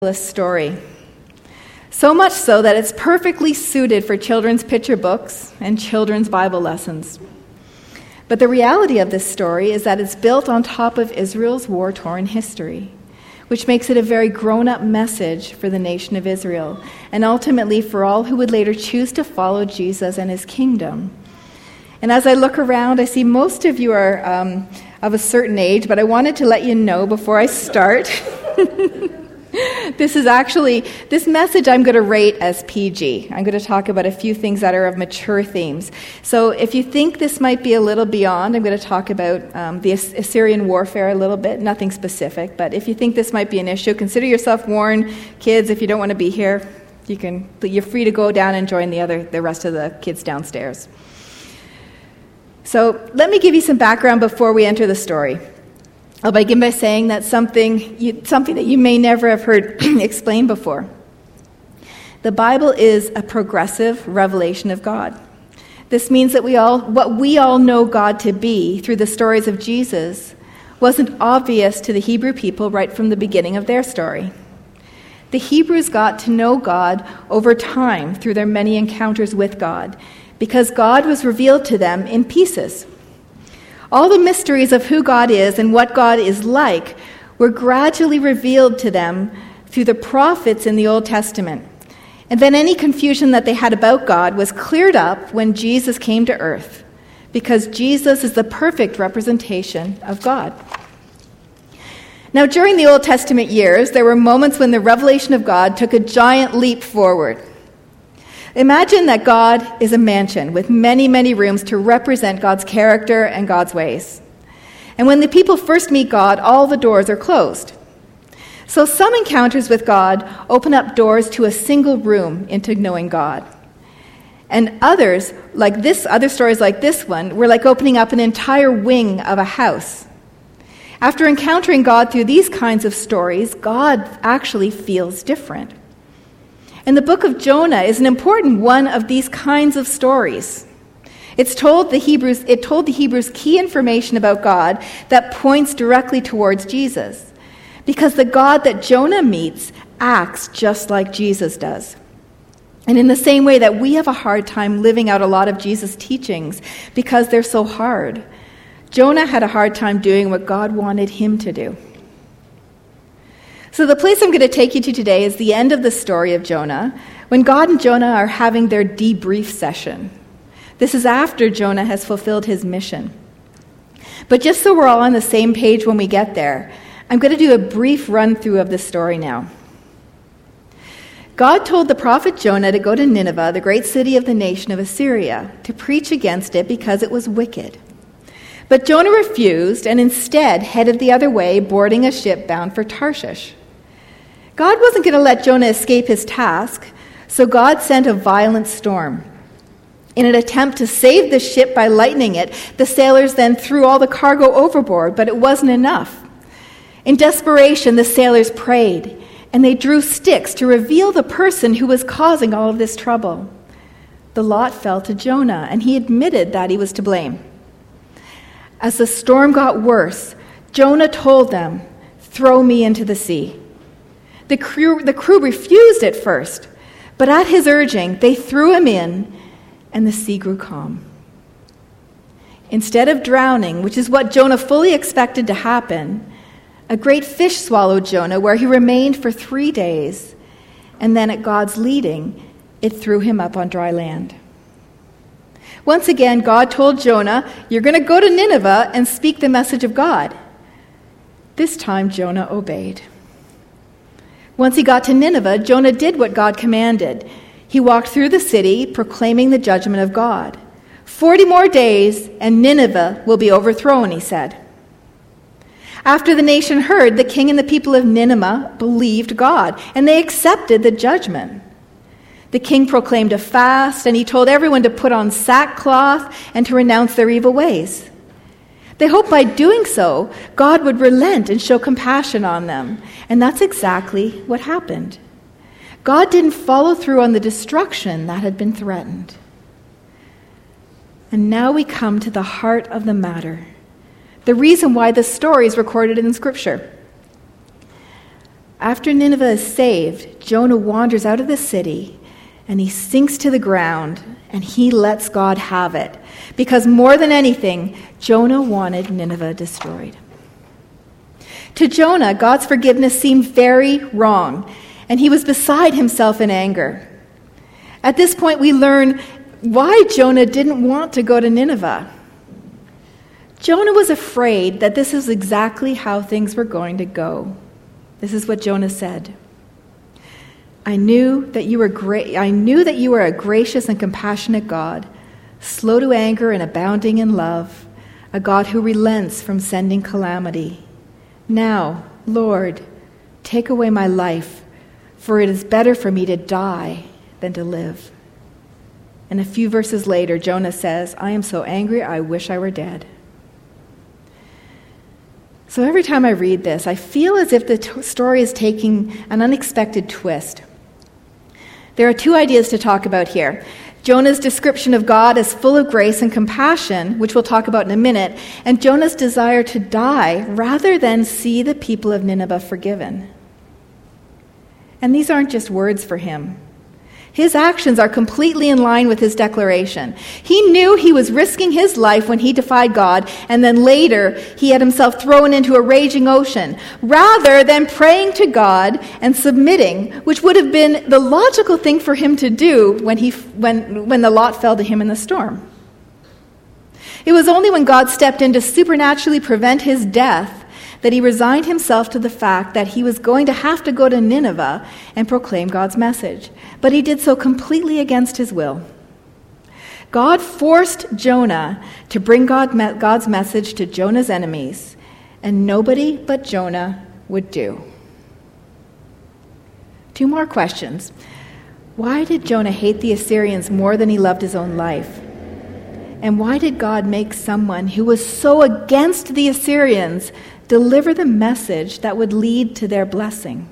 Story. So much so that it's perfectly suited for children's picture books and children's Bible lessons. But the reality of this story is that it's built on top of Israel's war-torn history, which makes it a very grown-up message for the nation of Israel, and ultimately for all who would later choose to follow Jesus and his kingdom. And as I look around, I see most of you are of a certain age, but I wanted to let you know before I start this message I'm going to rate as PG. I'm going to talk about a few things that are of mature themes. So if you think this might be a little beyond, I'm going to talk about the Assyrian warfare a little bit, nothing specific. But if you think this might be an issue, consider yourself warned. Kids, if you don't want to be here, you're free to go down and join the rest of the kids downstairs. So let me give you some background before we enter the story. I'll begin by saying that something that you may never have heard explained before. The Bible is a progressive revelation of God. This means that what we all know God to be through the stories of Jesus wasn't obvious to the Hebrew people right from the beginning of their story. The Hebrews got to know God over time through their many encounters with God, because God was revealed to them in pieces. All the mysteries of who God is and what God is like were gradually revealed to them through the prophets in the Old Testament. And then any confusion that they had about God was cleared up when Jesus came to earth, because Jesus is the perfect representation of God. Now, during the Old Testament years, there were moments when the revelation of God took a giant leap forward. Imagine that God is a mansion with many, many rooms to represent God's character and God's ways. And when the people first meet God, all the doors are closed. So some encounters with God open up doors to a single room into knowing God. And other stories like this one, were like opening up an entire wing of a house. After encountering God through these kinds of stories, God actually feels different. And the book of Jonah is an important one of these kinds of stories. It told the Hebrews key information about God that points directly towards Jesus, because the God that Jonah meets acts just like Jesus does. And in the same way that we have a hard time living out a lot of Jesus' teachings because they're so hard, Jonah had a hard time doing what God wanted him to do. So the place I'm going to take you to today is the end of the story of Jonah, when God and Jonah are having their debrief session. This is after Jonah has fulfilled his mission. But just so we're all on the same page when we get there, I'm going to do a brief run-through of the story now. God told the prophet Jonah to go to Nineveh, the great city of the nation of Assyria, to preach against it because it was wicked. But Jonah refused and instead headed the other way, boarding a ship bound for Tarshish. God wasn't going to let Jonah escape his task, so God sent a violent storm. In an attempt to save the ship by lightening it, the sailors then threw all the cargo overboard, but it wasn't enough. In desperation, the sailors prayed, and they drew sticks to reveal the person who was causing all of this trouble. The lot fell to Jonah, and he admitted that he was to blame. As the storm got worse, Jonah told them, "Throw me into the sea." The crew refused at first, but at his urging, they threw him in, and the sea grew calm. Instead of drowning, which is what Jonah fully expected to happen, a great fish swallowed Jonah, where he remained for 3 days, and then at God's leading, it threw him up on dry land. Once again, God told Jonah, "You're going to go to Nineveh and speak the message of God." This time, Jonah obeyed. Once he got to Nineveh, Jonah did what God commanded. He walked through the city, proclaiming the judgment of God. 40 more days, and Nineveh will be overthrown, he said. After the nation heard, the king and the people of Nineveh believed God, and they accepted the judgment. The king proclaimed a fast, and he told everyone to put on sackcloth and to renounce their evil ways. They hoped by doing so, God would relent and show compassion on them. And that's exactly what happened. God didn't follow through on the destruction that had been threatened. And now we come to the heart of the matter, the reason why the story is recorded in Scripture. After Nineveh is saved, Jonah wanders out of the city and he sinks to the ground and he lets God have it. Because more than anything, Jonah wanted Nineveh destroyed. To Jonah, God's forgiveness seemed very wrong, and he was beside himself in anger. At this point, we learn why Jonah didn't want to go to Nineveh. Jonah was afraid that this is exactly how things were going to go. This is what Jonah said. I knew that you were a gracious and compassionate God, slow to anger and abounding in love, a God who relents from sending calamity. Now, Lord, take away my life, for it is better for me to die than to live. And a few verses later, Jonah says, I am so angry, I wish I were dead. So every time I read this, I feel as if the story is taking an unexpected twist. There are two ideas to talk about here. Jonah's description of God as full of grace and compassion, which we'll talk about in a minute, and Jonah's desire to die rather than see the people of Nineveh forgiven. And these aren't just words for him. His actions are completely in line with his declaration. He knew he was risking his life when he defied God, and then later he had himself thrown into a raging ocean, rather than praying to God and submitting, which would have been the logical thing for him to do when the lot fell to him in the storm. It was only when God stepped in to supernaturally prevent his death that he resigned himself to the fact that he was going to have to go to Nineveh and proclaim God's message. But he did so completely against his will. God forced Jonah to bring God's message to Jonah's enemies, and nobody but Jonah would do. Two more questions. Why did Jonah hate the Assyrians more than he loved his own life? And why did God make someone who was so against the Assyrians deliver the message that would lead to their blessing?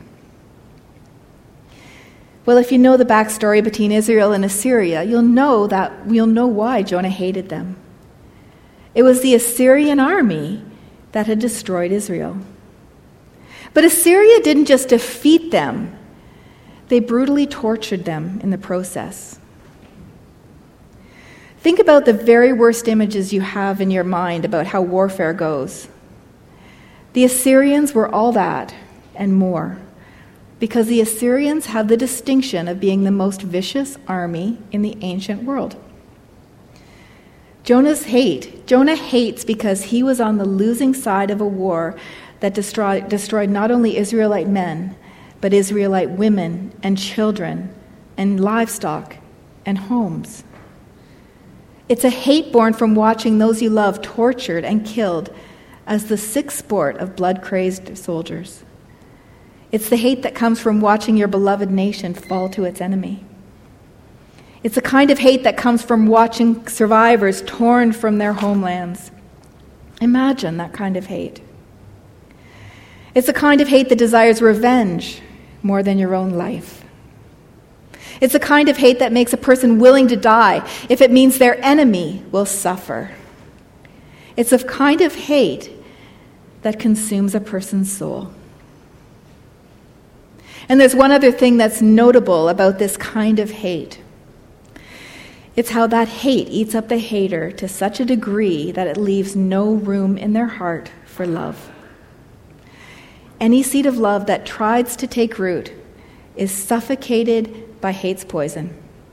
Well, if you know the backstory between Israel and Assyria, you'll know why Jonah hated them. It was the Assyrian army that had destroyed Israel. But Assyria didn't just defeat them, they brutally tortured them in the process. Think about the very worst images you have in your mind about how warfare goes. The Assyrians were all that and more, because the Assyrians have the distinction of being the most vicious army in the ancient world. Jonah hates because he was on the losing side of a war that destroyed not only Israelite men, but Israelite women and children and livestock and homes. It's a hate born from watching those you love tortured and killed as the sick sport of blood-crazed soldiers. It's the hate that comes from watching your beloved nation fall to its enemy. It's a kind of hate that comes from watching survivors torn from their homelands. Imagine that kind of hate. It's a kind of hate that desires revenge more than your own life. It's a kind of hate that makes a person willing to die if it means their enemy will suffer. It's a kind of hate that consumes a person's soul. And there's one other thing that's notable about this kind of hate. It's how that hate eats up the hater to such a degree that it leaves no room in their heart for love. Any seed of love that tries to take root is suffocated by hate's poison.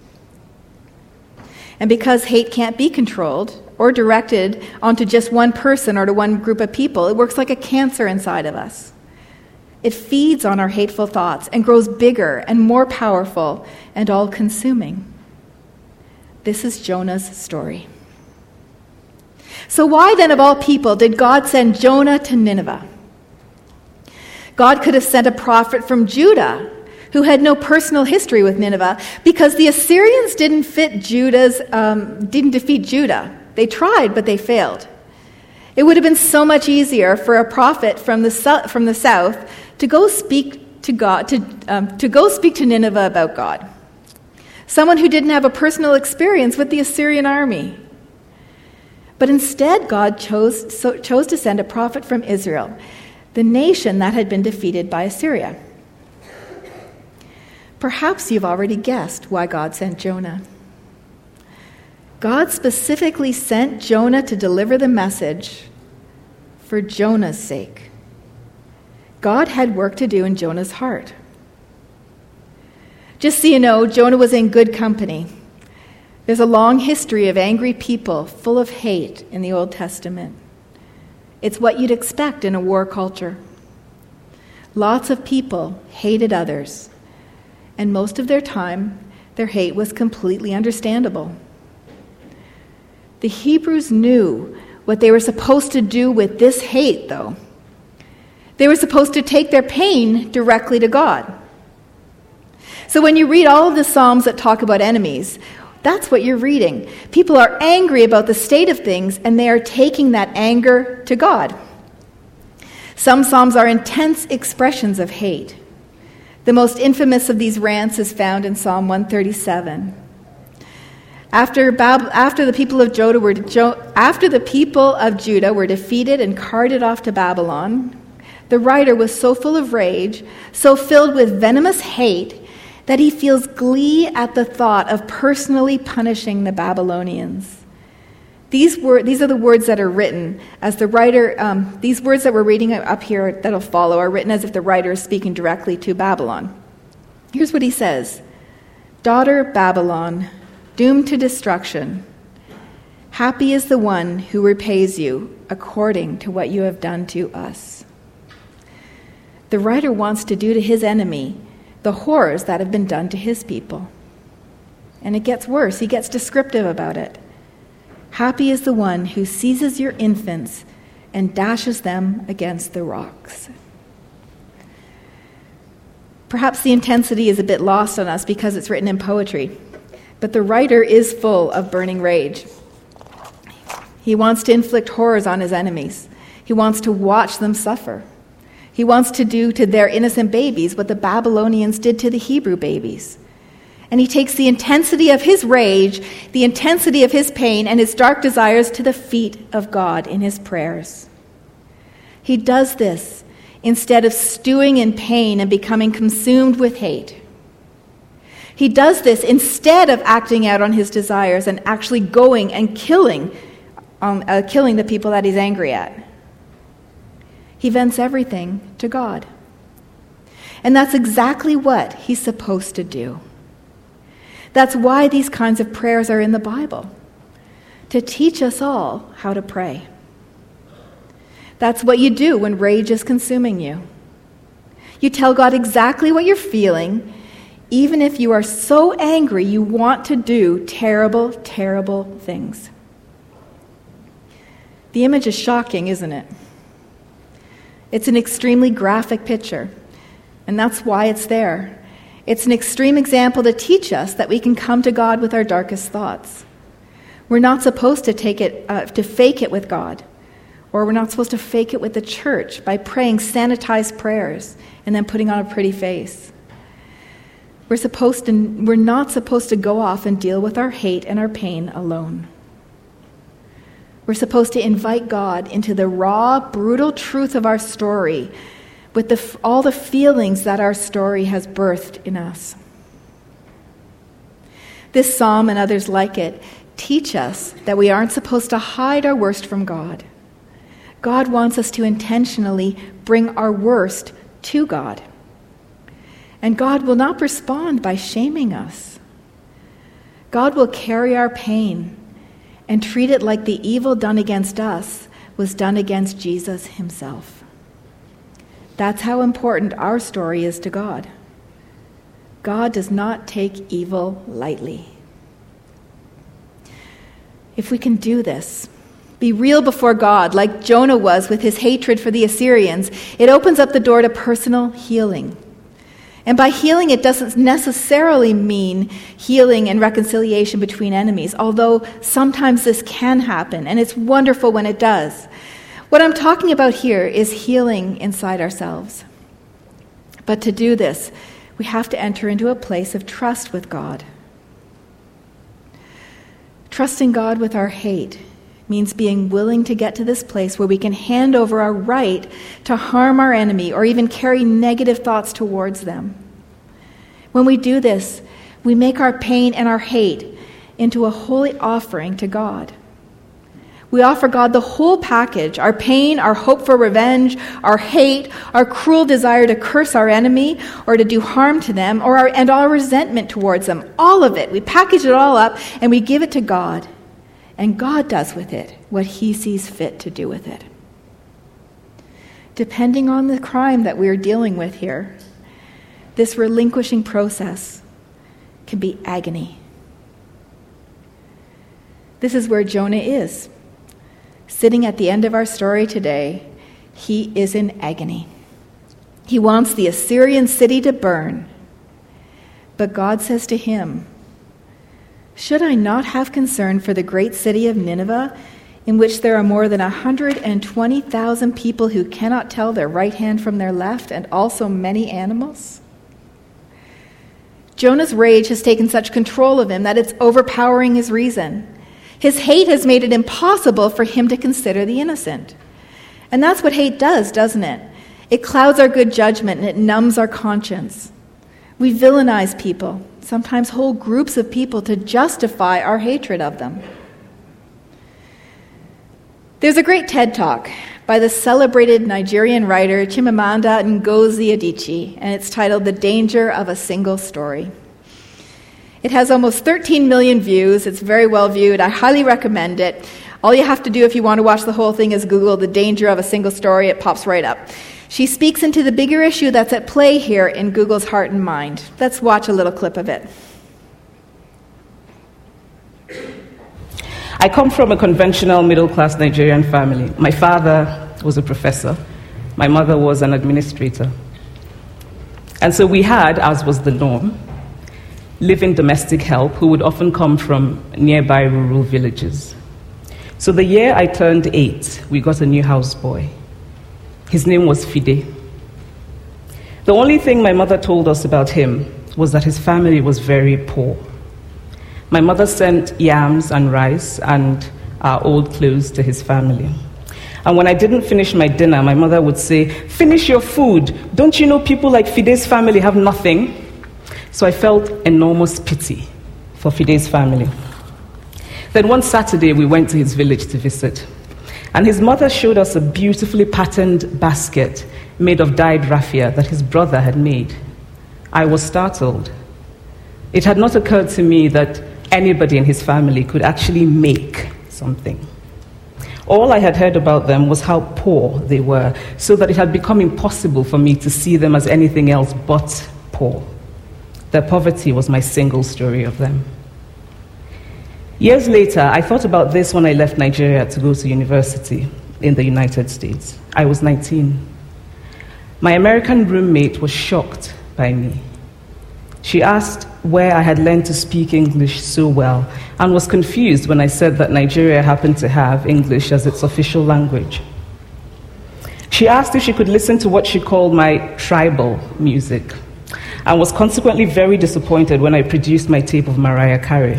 And because hate can't be controlled or directed onto just one person or to one group of people, it works like a cancer inside of us. It feeds on our hateful thoughts and grows bigger and more powerful and all-consuming. This is Jonah's story. So why then, of all people, did God send Jonah to Nineveh? God could have sent a prophet from Judah who had no personal history with Nineveh, because the Assyrians didn't defeat Judah. They tried, but they failed. It would have been so much easier for a prophet from the south to go speak to God, to go speak to Nineveh about God. Someone who didn't have a personal experience with the Assyrian army. But instead, God chose to send a prophet from Israel, the nation that had been defeated by Assyria. Perhaps you've already guessed why God sent Jonah. God specifically sent Jonah to deliver the message for Jonah's sake. God had work to do in Jonah's heart. Just so you know, Jonah was in good company. There's a long history of angry people full of hate in the Old Testament. It's what you'd expect in a war culture. Lots of people hated others, and most of their time, their hate was completely understandable. The Hebrews knew what they were supposed to do with this hate, though. They were supposed to take their pain directly to God. So when you read all of the Psalms that talk about enemies, that's what you're reading. People are angry about the state of things, and they are taking that anger to God. Some Psalms are intense expressions of hate. The most infamous of these rants is found in Psalm 137. After the people of Judah were defeated and carted off to Babylon, the writer was so full of rage, so filled with venomous hate, that he feels glee at the thought of personally punishing the Babylonians. These are the words that are written as the writer, these words that we're reading up here that'll follow are written as if the writer is speaking directly to Babylon. Here's what he says: "Daughter Babylon, doomed to destruction, happy is the one who repays you according to what you have done to us." The writer wants to do to his enemy the horrors that have been done to his people. And it gets worse. He gets descriptive about it. Happy is the one who seizes your infants and dashes them against the rocks. Perhaps the intensity is a bit lost on us because it's written in poetry, but the writer is full of burning rage. He wants to inflict horrors on his enemies. He wants to watch them suffer. He wants to do to their innocent babies what the Babylonians did to the Hebrew babies. And he takes the intensity of his rage, the intensity of his pain, and his dark desires to the feet of God in his prayers. He does this instead of stewing in pain and becoming consumed with hate. He does this instead of acting out on his desires and actually going and killing the people that he's angry at. He vents everything to God. And that's exactly what he's supposed to do. That's why these kinds of prayers are in the Bible, to teach us all how to pray. That's what you do when rage is consuming you. You tell God exactly what you're feeling, even if you are so angry you want to do terrible, terrible things. The image is shocking, isn't it? It's an extremely graphic picture, and that's why it's there. It's an extreme example to teach us that we can come to God with our darkest thoughts. We're not supposed to fake it with God, or we're not supposed to fake it with the church by praying sanitized prayers and then putting on a pretty face. We're not supposed to go off and deal with our hate and our pain alone. We're supposed to invite God into the raw, brutal truth of our story with all the feelings that our story has birthed in us. This psalm and others like it teach us that we aren't supposed to hide our worst from God. God wants us to intentionally bring our worst to God. And God will not respond by shaming us. God will carry our pain and treat it like the evil done against us was done against Jesus himself. That's how important our story is to God. God does not take evil lightly. If we can do this, be real before God like Jonah was with his hatred for the Assyrians, it opens up the door to personal healing. And by healing, it doesn't necessarily mean healing and reconciliation between enemies, although sometimes this can happen, and it's wonderful when it does. What I'm talking about here is healing inside ourselves. But to do this, we have to enter into a place of trust with God. Trusting God with our hate means being willing to get to this place where we can hand over our right to harm our enemy or even carry negative thoughts towards them. When we do this, we make our pain and our hate into a holy offering to God. We offer God the whole package: our pain, our hope for revenge, our hate, our cruel desire to curse our enemy or to do harm to them, and our resentment towards them. All of it. We package it all up and we give it to God. And God does with it what he sees fit to do with it. Depending on the crime that we are dealing with here, this relinquishing process can be agony. This is where Jonah is. Sitting at the end of our story today, he is in agony. He wants the Assyrian city to burn. But God says to him, "Should I not have concern for the great city of Nineveh, in which there are more than 120,000 people who cannot tell their right hand from their left, and also many animals?" Jonah's rage has taken such control of him that it's overpowering his reason. His hate has made it impossible for him to consider the innocent. And that's what hate does, doesn't it? It clouds our good judgment and it numbs our conscience. We villainize people, sometimes whole groups of people, to justify our hatred of them. There's a great TED Talk by the celebrated Nigerian writer Chimamanda Ngozi Adichie, and it's titled "The Danger of a Single Story." It has almost 13 million views. It's very well viewed. I highly recommend it. All you have to do if you want to watch the whole thing is Google "The Danger of a Single Story." It pops right up. She speaks into the bigger issue that's at play here in Google's heart and mind. Let's watch a little clip of it. I come from a conventional middle-class Nigerian family. My father was a professor. My mother was an administrator. And so we had, as was the norm, live-in domestic help who would often come from nearby rural villages. So the year I turned 8, we got a new houseboy. His name was Fide. The only thing my mother told us about him was that his family was very poor. My mother sent yams and rice and our old clothes to his family. And when I didn't finish my dinner, my mother would say, "Finish your food. Don't you know people like Fide's family have nothing?" So I felt enormous pity for Fide's family. Then one Saturday, we went to his village to visit. And his mother showed us a beautifully patterned basket made of dyed raffia that his brother had made. I was startled. It had not occurred to me that anybody in his family could actually make something. All I had heard about them was how poor they were, so that it had become impossible for me to see them as anything else but poor. Their poverty was my single story of them. Years later, I thought about this when I left Nigeria to go to university in the United States. I was 19. My American roommate was shocked by me. She asked where I had learned to speak English so well and was confused when I said that Nigeria happened to have English as its official language. She asked if she could listen to what she called my tribal music, and was consequently very disappointed when I produced my tape of Mariah Carey.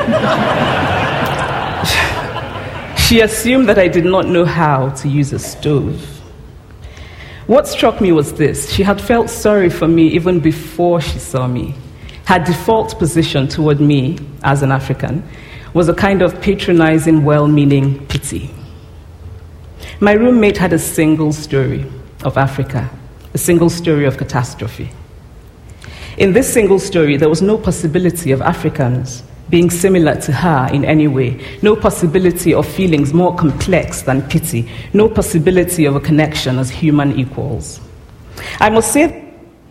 She assumed that I did not know how to use a stove. What struck me was this: she had felt sorry for me even before she saw me. Her default position toward me, as an African, was a kind of patronizing, well-meaning pity. My roommate had a single story of Africa, a single story of catastrophe. In this single story, there was no possibility of Africans being similar to her in any way, no possibility of feelings more complex than pity, no possibility of a connection as human equals. I must say,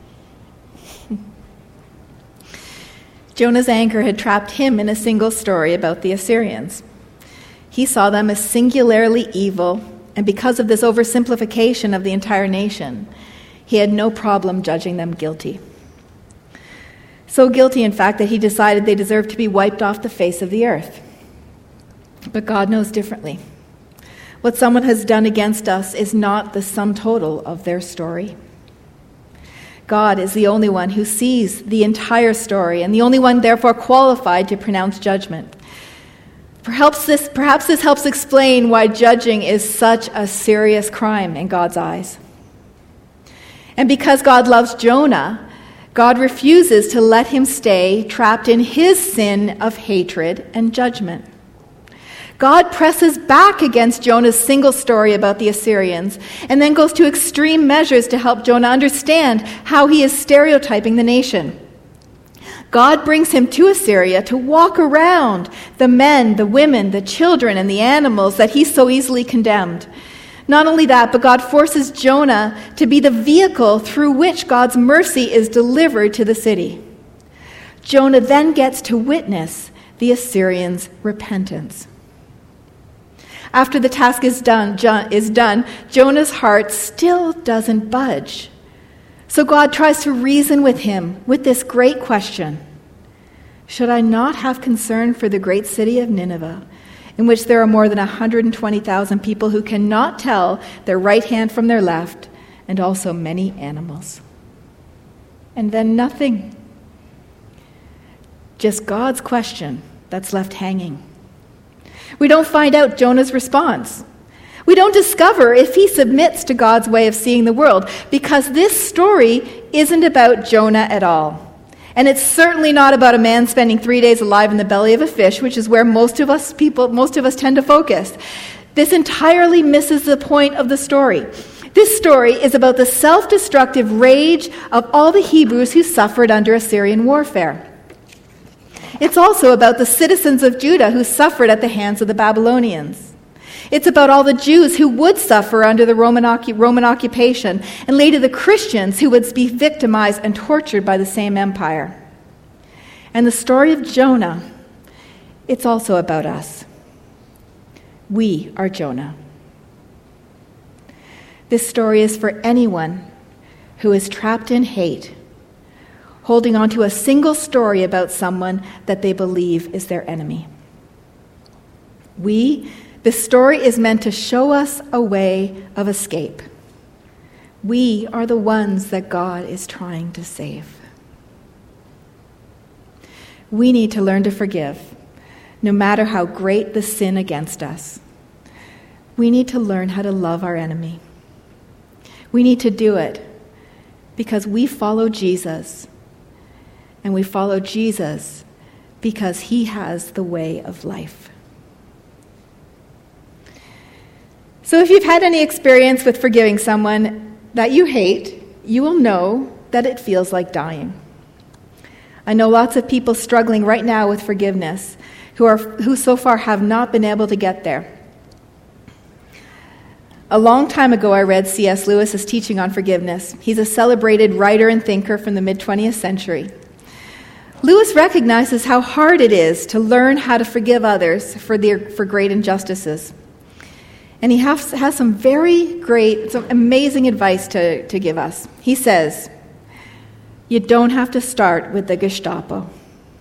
Jonah's anger had trapped him in a single story about the Assyrians. He saw them as singularly evil, and because of this oversimplification of the entire nation, he had no problem judging them guilty. So guilty, in fact, that he decided they deserved to be wiped off the face of the earth. But God knows differently. What someone has done against us is not the sum total of their story. God is the only one who sees the entire story, and the only one, therefore, qualified to pronounce judgment. Perhaps this helps explain why judging is such a serious crime in God's eyes. And because God loves Jonah, God refuses to let him stay trapped in his sin of hatred and judgment. God presses back against Jonah's single story about the Assyrians and then goes to extreme measures to help Jonah understand how he is stereotyping the nation. God brings him to Assyria to walk around the men, the women, the children, and the animals that he so easily condemned. Not only that, but God forces Jonah to be the vehicle through which God's mercy is delivered to the city. Jonah then gets to witness the Assyrians' repentance. After the task is done, Jonah's heart still doesn't budge. So God tries to reason with him with this great question: should I not have concern for the great city of Nineveh, in which there are more than 120,000 people who cannot tell their right hand from their left, and also many animals? And then nothing. Just God's question that's left hanging. We don't find out Jonah's response. We don't discover if he submits to God's way of seeing the world, because this story isn't about Jonah at all. And it's certainly not about a man spending 3 days alive in the belly of a fish, which is where most of us tend to focus. This entirely misses the point of the story. This story is about the self-destructive rage of all the Hebrews who suffered under Assyrian warfare. It's also about the citizens of Judah who suffered at the hands of the Babylonians. It's about all the Jews who would suffer under the Roman occupation, and later the Christians who would be victimized and tortured by the same empire. And the story of Jonah, it's also about us. We are Jonah. This story is for anyone who is trapped in hate, holding on to a single story about someone that they believe is their enemy. This story is meant to show us a way of escape. We are the ones that God is trying to save. We need to learn to forgive, no matter how great the sin against us. We need to learn how to love our enemy. We need to do it because we follow Jesus. And we follow Jesus because he has the way of life. So if you've had any experience with forgiving someone that you hate, you will know that it feels like dying. I know lots of people struggling right now with forgiveness who so far have not been able to get there. A long time ago, I read C.S. Lewis's teaching on forgiveness. He's a celebrated writer and thinker from the mid-20th century. Lewis recognizes how hard it is to learn how to forgive others for great injustices. And he has some amazing advice to give us. He says, you don't have to start with the Gestapo.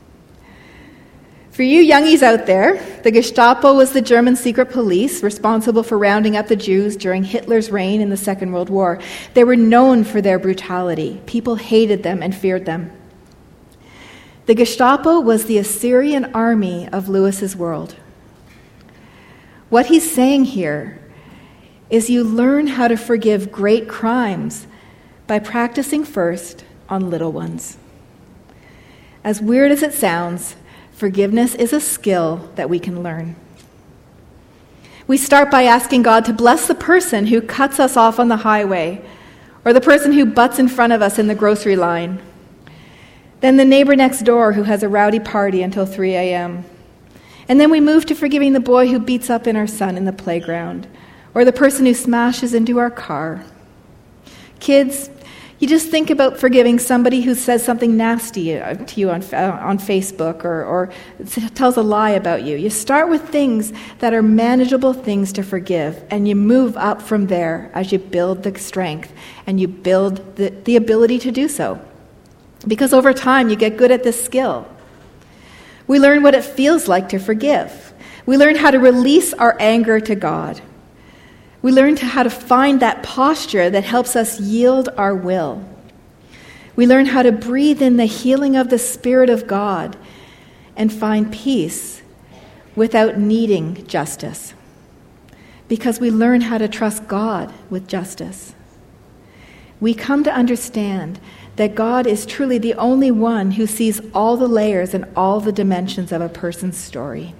For you youngies out there, the Gestapo was the German secret police responsible for rounding up the Jews during Hitler's reign in the Second World War. They were known for their brutality. People hated them and feared them. The Gestapo was the Assyrian army of Lewis's world. What he's saying here is you learn how to forgive great crimes by practicing first on little ones. As weird as it sounds, forgiveness is a skill that we can learn. We start by asking God to bless the person who cuts us off on the highway, or the person who butts in front of us in the grocery line. Then the neighbor next door who has a rowdy party until 3 a.m. And then we move to forgiving the boy who beats up our son in the playground, or the person who smashes into our car. Kids, you just think about forgiving somebody who says something nasty to you on Facebook or tells a lie about you. You start with things that are manageable things to forgive, and you move up from there as you build the strength and you build the ability to do so. Because over time, you get good at this skill. We learn what it feels like to forgive. We learn how to release our anger to God. We learn how to find that posture that helps us yield our will. We learn how to breathe in the healing of the Spirit of God and find peace without needing justice. Because we learn how to trust God with justice. We come to understand that God is truly the only one who sees all the layers and all the dimensions of a person's story.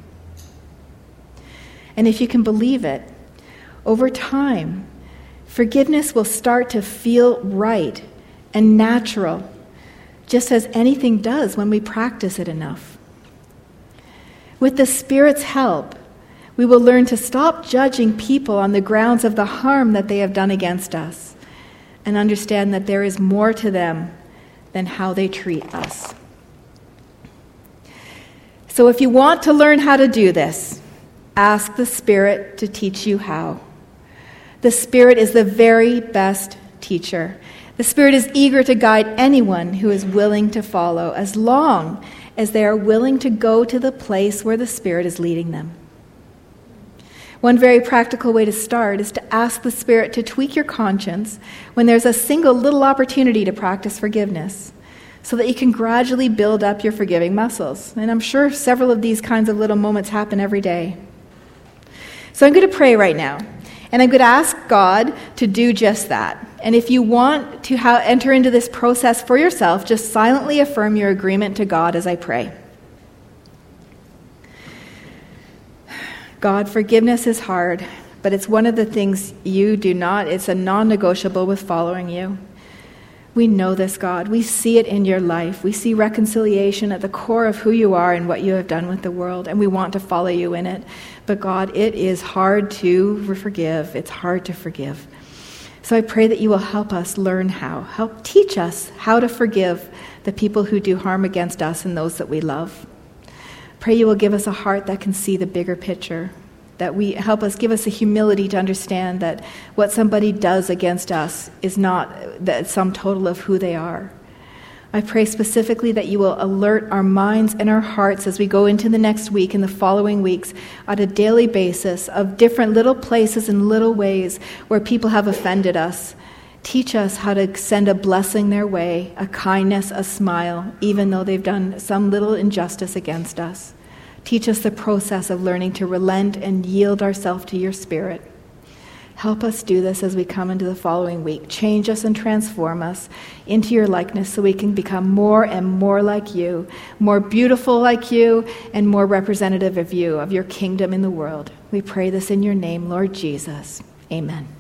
And if you can believe it, over time, forgiveness will start to feel right and natural, just as anything does when we practice it enough. With the Spirit's help, we will learn to stop judging people on the grounds of the harm that they have done against us, and understand that there is more to them than how they treat us. So if you want to learn how to do this, ask the Spirit to teach you how. The Spirit is the very best teacher. The Spirit is eager to guide anyone who is willing to follow, as long as they are willing to go to the place where the Spirit is leading them. One very practical way to start is to ask the Spirit to tweak your conscience when there's a single little opportunity to practice forgiveness, so that you can gradually build up your forgiving muscles. And I'm sure several of these kinds of little moments happen every day. So I'm going to pray right now, and I'm going to ask God to do just that. And if you want to enter into this process for yourself, just silently affirm your agreement to God as I pray. God, forgiveness is hard, but it's one of the things you do not, it's a non-negotiable with following you. We know this, God. We see it in your life. We see reconciliation at the core of who you are and what you have done with the world, and we want to follow you in it. But God, it is hard to forgive. It's hard to forgive. So I pray that you will help us learn how. Help teach us how to forgive the people who do harm against us and those that we love. Pray you will give us a heart that can see the bigger picture, that give us the humility to understand that what somebody does against us is not the sum total of who they are. I pray specifically that you will alert our minds and our hearts as we go into the next week and the following weeks on a daily basis of different little places and little ways where people have offended us. Teach us how to send a blessing their way, a kindness, a smile, even though they've done some little injustice against us. Teach us the process of learning to relent and yield ourselves to your Spirit. Help us do this as we come into the following week. Change us and transform us into your likeness so we can become more and more like you, more beautiful like you, and more representative of you, of your kingdom in the world. We pray this in your name, Lord Jesus. Amen.